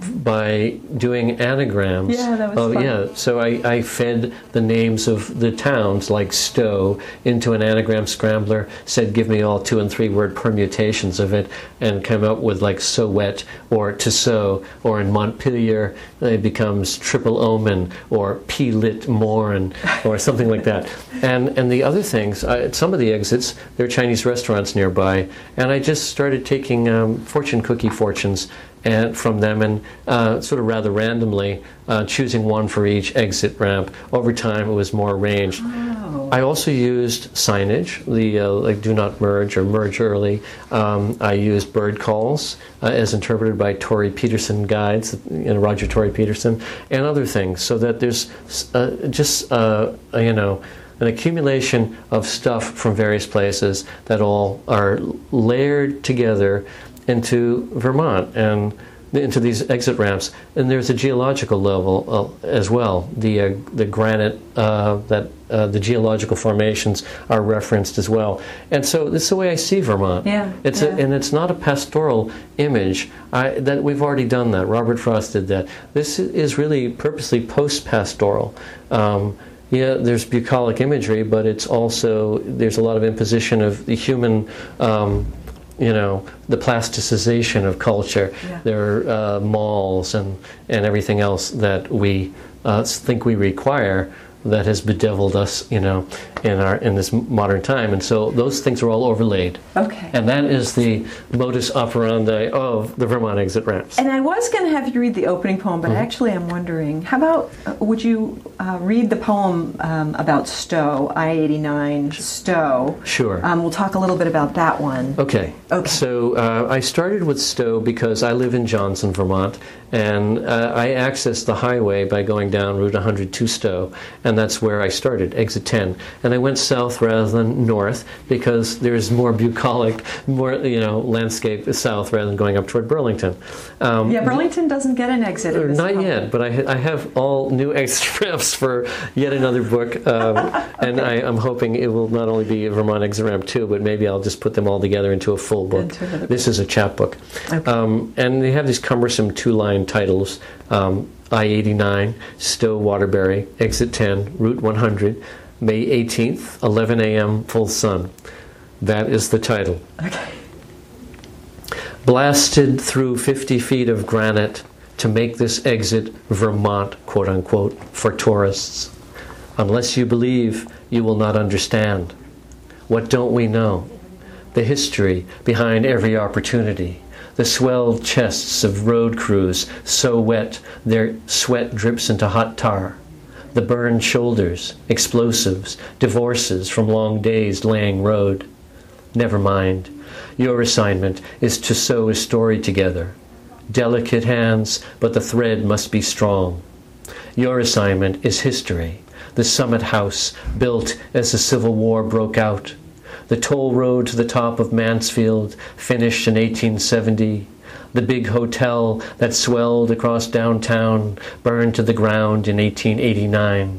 by doing anagrams. Yeah, that was oh, fun. Yeah, so I, I fed the names of the towns, like Stowe, into an anagram scrambler, said give me all two and three word permutations of it, and came up with like so wet, or to sow, or in Montpelier it becomes triple omen, or p-lit morn, or something like that. And and the other things, I, at some of the exits, there are Chinese restaurants nearby, and I just started taking um, fortune cookie fortunes and from them, and uh, sort of rather randomly uh, choosing one for each exit ramp. Over time, it was more arranged. Oh. I also used signage, the uh, like "Do Not Merge" or "Merge Early." Um, I used bird calls uh, as interpreted by Torrey Peterson guides, you know, Roger Torrey Peterson, and other things, so that there's uh, just uh, you know, an accumulation of stuff from various places that all are layered together into Vermont and into these exit ramps. And there's a geological level uh, as well. The uh, the granite uh, that uh, the geological formations are referenced as well. And so this is the way I see Vermont. Yeah, It's yeah. A, and it's not a pastoral image. I, that we've already done that. Robert Frost did that. This is really purposely post-pastoral. Um, Yeah, there's bucolic imagery, but it's also, there's a lot of imposition of the human, um, you know, the plasticization of culture. Yeah. There are uh, malls and, and everything else that we uh, think we require that has bedeviled us, you know, in our in this modern time. And so those things are all overlaid. Okay. And that is the modus operandi of the Vermont exit ramps. And I was going to have you read the opening poem, but Mm-hmm. actually I'm wondering, how about, uh, would you uh, read the poem um, about Stowe, I eighty-nine Stowe? Sure. Um, we'll talk a little bit about that one. Okay. Okay. So uh, I started with Stowe because I live in Johnson, Vermont, and uh, I accessed the highway by going down Route one hundred to Stowe, and that's where I started, exit ten. And I went south rather than north because there's more bucolic, more, you know, landscape south rather than going up toward Burlington. Um, Yeah, Burlington doesn't get an exit. in this Not poem. yet, but I, ha- I have all new exit ramps for yet another book, um, and I, I'm hoping it will not only be a Vermont exit ramp two, but maybe I'll just put them all together into a full book. Into another This is a chapbook. Okay. Um, and they have these cumbersome two-line titles, um, I eighty-nine, Stowe Waterbury, exit ten, Route one hundred, May eighteenth, eleven a.m., full sun. That is the title. Okay. Blasted through fifty feet of granite to make this exit Vermont, quote unquote, for tourists. Unless you believe, you will not understand. What don't we know? The history behind every opportunity. The swelled chests of road crews, so wet their sweat drips into hot tar. The burned shoulders, explosives, divorces from long days laying road. Never mind. Your assignment is to sew a story together. Delicate hands, but the thread must be strong. Your assignment is history. The Summit House, built as the Civil War broke out. The toll road to the top of Mansfield, finished in eighteen seventy. The big hotel that swelled across downtown, burned to the ground in eighteen eighty-nine.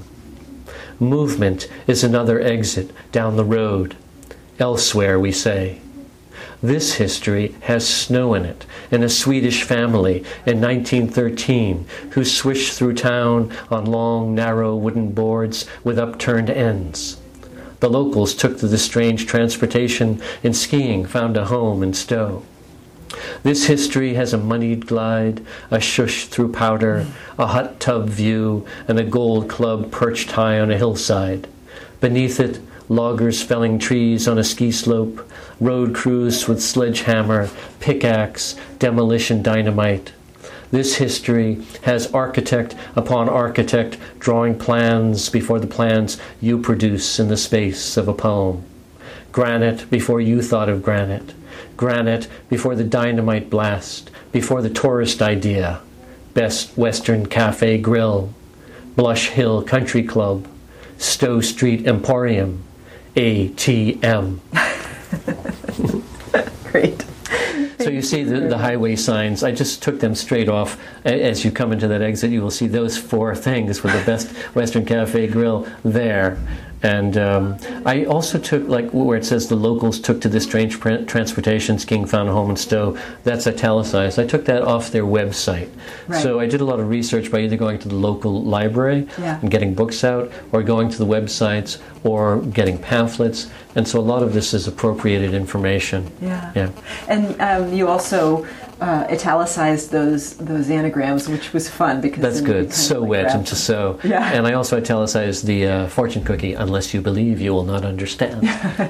Movement is another exit down the road. Elsewhere, we say. This history has snow in it, and a Swedish family in nineteen thirteen who swished through town on long, narrow wooden boards with upturned ends. The locals took to the strange transportation and skiing found a home in Stowe. This history has a moneyed glide, a shush through powder, a hot tub view, and a gold club perched high on a hillside. Beneath it, loggers felling trees on a ski slope, road crews with sledgehammer, pickaxe, demolition dynamite. This history has architect upon architect drawing plans before the plans you produce in the space of a poem. Granite before you thought of granite. Granite before the dynamite blast, before the tourist idea. Best Western Cafe Grill, Blush Hill Country Club, Stowe Street Emporium, A T M. Great. So you see the, the highway signs, I just took them straight off. As you come into that exit, you will see those four things with the Best Western Cafe Grill there. And um, I also took, like where it says the locals took to this strange pr- transportation, skiing found a home in Stowe, that's italicized. I took that off their website. Right. So I did a lot of research by either going to the local library yeah. and getting books out, or going to the websites, or getting pamphlets. And so a lot of this is appropriated information. Yeah. Yeah. And um, you also uh, italicized those those anagrams, which was fun because that's then you good. could kind So of, like, wet grab and to them. sew. Yeah. And I also italicized the uh, fortune cookie. Unless you believe, you will not understand.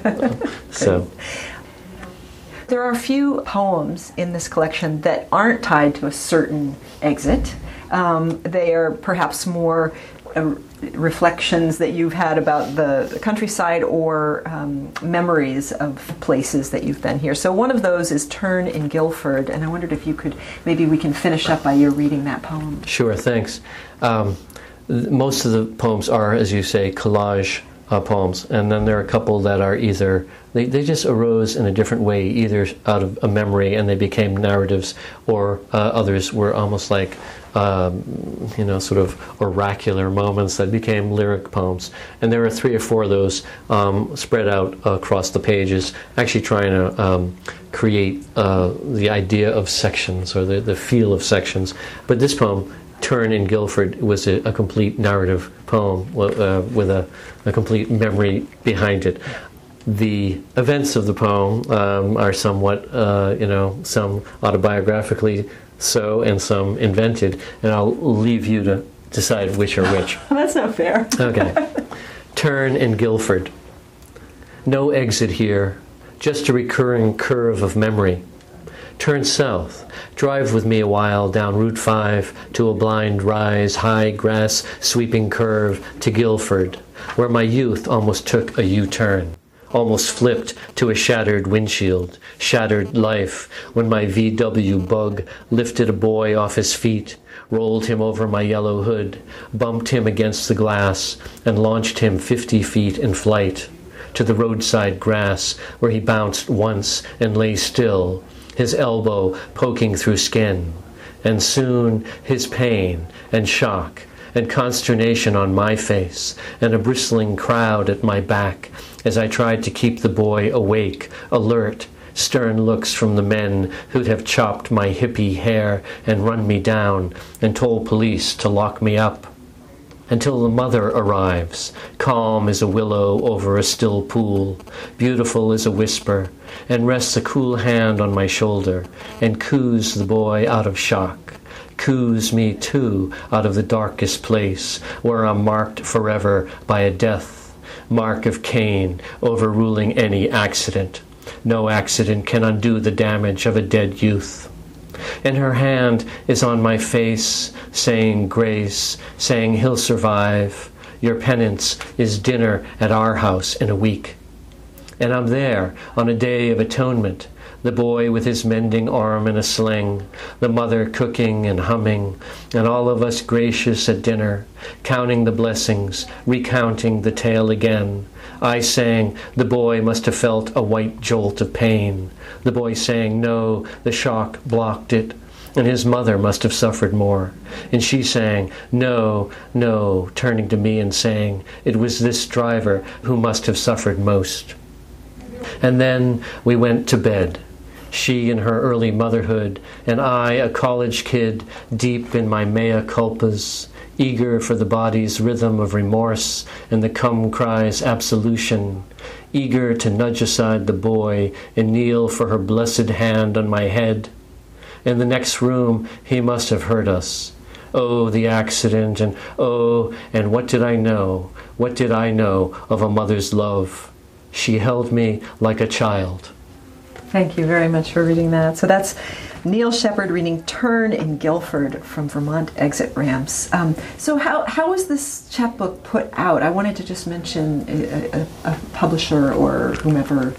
So. There are a few poems in this collection that aren't tied to a certain exit. Um, they are perhaps more uh, reflections that you've had about the, the countryside, or um, memories of places that you've been here. So one of those is Turn in Guildford, and I wondered if you could, maybe we can finish up by your reading that poem. Sure, thanks. Um, th- most of the poems are, as you say, collage uh, poems, and then there are a couple that are either, they, they just arose in a different way, either out of a memory and they became narratives, or uh, others were almost like Um, you know, sort of oracular moments that became lyric poems. And there are three or four of those um, spread out across the pages, actually trying to um, create uh, the idea of sections, or the, the feel of sections. But this poem, Turn in Guildford, was a, a complete narrative poem uh, with a, a complete memory behind it. The events of the poem um, are somewhat, uh, you know, some autobiographically so, and some invented, and I'll leave you to decide which are which. That's not fair. Okay. Turn in Guildford. No exit here, just a recurring curve of memory. Turn south. Drive with me a while down Route five to a blind rise, high grass sweeping curve to Guildford, where my youth almost took a U-turn. Almost flipped to a shattered windshield, shattered life, when my V W bug lifted a boy off his feet, rolled him over my yellow hood, bumped him against the glass, and launched him fifty feet in flight to the roadside grass, where he bounced once and lay still, his elbow poking through skin. And soon his pain and shock and consternation on my face, and a bristling crowd at my back, as I tried to keep the boy awake, alert, stern looks from the men who'd have chopped my hippie hair and run me down and told police to lock me up. Until the mother arrives, calm as a willow over a still pool, beautiful as a whisper, and rests a cool hand on my shoulder, and coos the boy out of shock. Coos me too out of the darkest place, where I'm marked forever by a death, mark of Cain overruling any accident. No accident can undo the damage of a dead youth. And her hand is on my face, saying grace, saying he'll survive. Your penance is dinner at our house in a week. And I'm there on a day of atonement, the boy with his mending arm in a sling, the mother cooking and humming, and all of us gracious at dinner, counting the blessings, recounting the tale again. I saying the boy must have felt a white jolt of pain. The boy saying no, the shock blocked it, and his mother must have suffered more. And she saying no, no, turning to me and saying it was this driver who must have suffered most. And then we went to bed. She in her early motherhood, and I, a college kid, deep in my mea culpas, eager for the body's rhythm of remorse and the come cries absolution, eager to nudge aside the boy and kneel for her blessed hand on my head. In the next room he must have heard us. Oh, the accident, and oh, and what did I know? What did I know of a mother's love? She held me like a child. Thank you very much for reading that. So that's Neil Shepard reading Turn in Guilford from Vermont Exit Ramps. Um, so how, how was this chapbook put out? I wanted to just mention a, a, a publisher or whomever.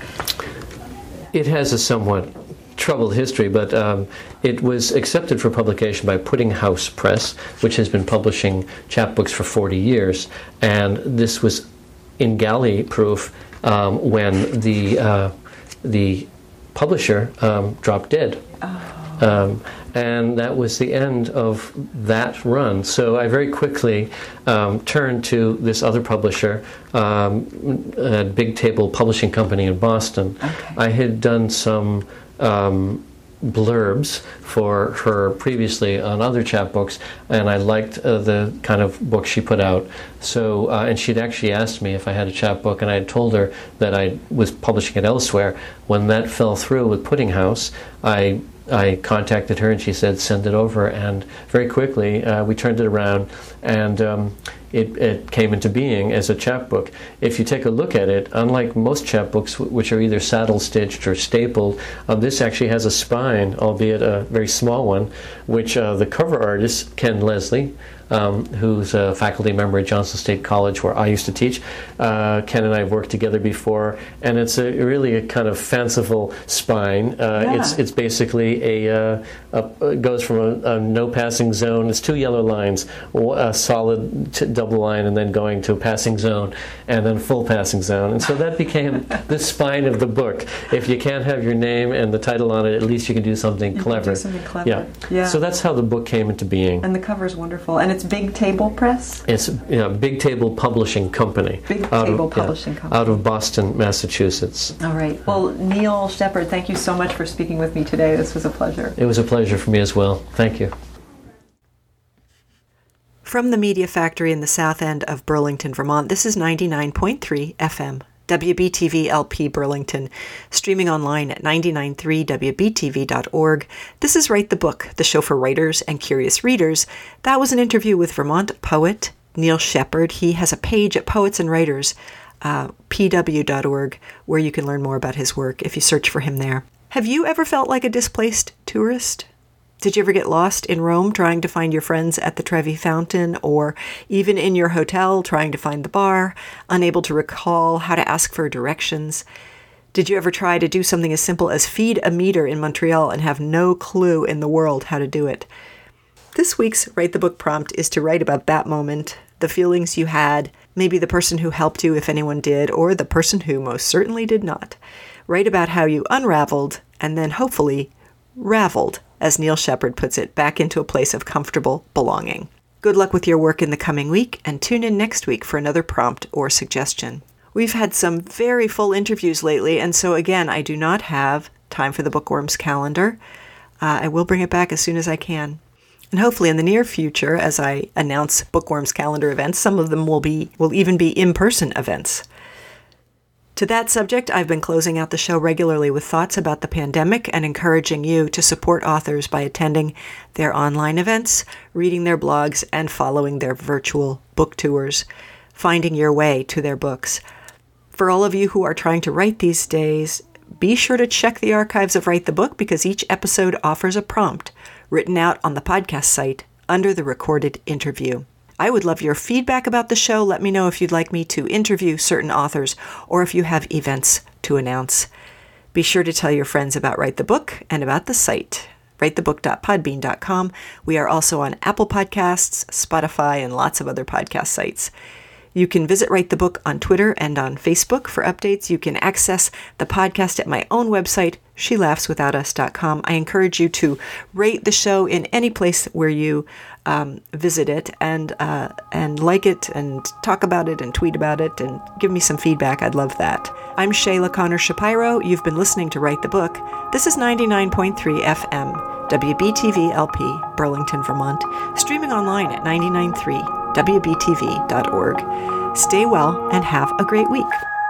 It has a somewhat troubled history, but um, it was accepted for publication by Pudding House Press, which has been publishing chapbooks for forty years. And this was in galley proof um, when the uh, the publisher um, dropped dead. Oh. Um, and that was the end of that run. So I very quickly um, turned to this other publisher, um, a Big Table Publishing Company in Boston. Okay. I had done some um, blurbs for her previously on other chapbooks, and I liked uh, the kind of book she put out. So, uh, and she'd actually asked me if I had a chapbook, and I had told her that I was publishing it elsewhere. When that fell through with Pudding House, I I contacted her, and she said, send it over. And very quickly, uh, we turned it around, and um, it, it came into being as a chapbook. If you take a look at it, unlike most chapbooks, which are either saddle-stitched or stapled, uh, this actually has a spine, albeit a very small one, which uh, the cover artist, Ken Leslie, Um, who's a faculty member at Johnson State College, where I used to teach. Uh, Ken and I have worked together before, and it's a, really a kind of fanciful spine. Uh, yeah. It's it's basically a, uh, a it goes from a, a no passing zone. It's two yellow lines, a solid t- double line, and then going to a passing zone, and then full passing zone. And so that became the spine of the book. If you can't have your name and the title on it, at least you can do something you clever. Can do something clever. Yeah. yeah. So that's how the book came into being. And the cover's wonderful. And it's Big Table Press? It's you know, Big Table Publishing Company. Big out Table of, Publishing yeah, Company. Out of Boston, Massachusetts. All right. Well, Neil Shepard, thank you so much for speaking with me today. This was a pleasure. It was a pleasure for me as well. Thank you. From the Media Factory in the south end of Burlington, Vermont, this is ninety-nine point three F M. W B T V L P Burlington, streaming online at ninety-nine point three W B T V dot org. This is Write the Book, the show for writers and curious readers. That was an interview with Vermont poet Neil Shepard. He has a page at Poets and Writers, uh, P W dot org, where you can learn more about his work if you search for him there. Have you ever felt like a displaced tourist? Did you ever get lost in Rome trying to find your friends at the Trevi Fountain, or even in your hotel trying to find the bar, unable to recall how to ask for directions? Did you ever try to do something as simple as feed a meter in Montreal and have no clue in the world how to do it? This week's Write the Book prompt is to write about that moment, the feelings you had, maybe the person who helped you if anyone did, or the person who most certainly did not. Write about how you unraveled and then hopefully raveled, as Neil Shepard puts it, back into a place of comfortable belonging. Good luck with your work in the coming week, and tune in next week for another prompt or suggestion. We've had some very full interviews lately, and so again, I do not have time for the Bookworms calendar. Uh, I will bring it back as soon as I can. And hopefully in the near future, as I announce Bookworms calendar events, some of them will be will even be in-person events. To that subject, I've been closing out the show regularly with thoughts about the pandemic and encouraging you to support authors by attending their online events, reading their blogs, and following their virtual book tours, finding your way to their books. For all of you who are trying to write these days, be sure to check the archives of Write the Book, because each episode offers a prompt written out on the podcast site under the recorded interview. I would love your feedback about the show. Let me know if you'd like me to interview certain authors or if you have events to announce. Be sure to tell your friends about Write the Book and about the site, write the book dot podbean dot com. We are also on Apple Podcasts, Spotify, and lots of other podcast sites. You can visit Write the Book on Twitter and on Facebook for updates. You can access the podcast at my own website, she laughs without us dot com. I encourage you to rate the show in any place where you um, visit it, and uh, and like it, and talk about it, and tweet about it, and give me some feedback. I'd love that. I'm Shayla Connor Shapiro. You've been listening to Write the Book. This is ninety-nine point three F M, W B T V L P, Burlington, Vermont, streaming online at ninety-nine point three W B T V dot org. Stay well and have a great week.